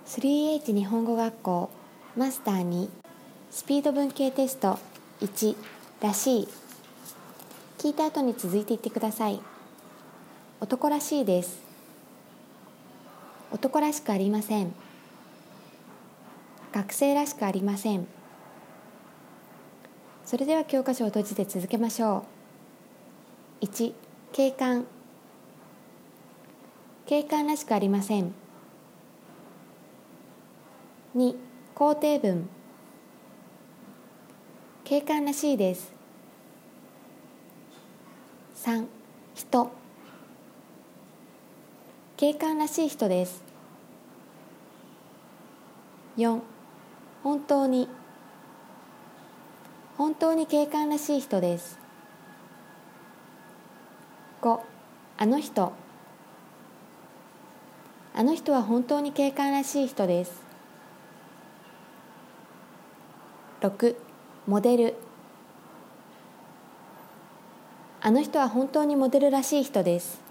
3H 日本語学校マスター2スピード文系テスト1らしい。聞いた後に続いていってください。男らしいです。男らしくありません。学生らしくありません。それでは教科書を閉じて続けましょう。1、警官。警官らしくありません。2、肯定文。警官らしいです。3、人。警官らしい人です。4、本当に。本当に警官らしい人です。5、あの人。あの人は本当に警官らしい人です。6、モデル。あの人は本当にモデルらしい人です。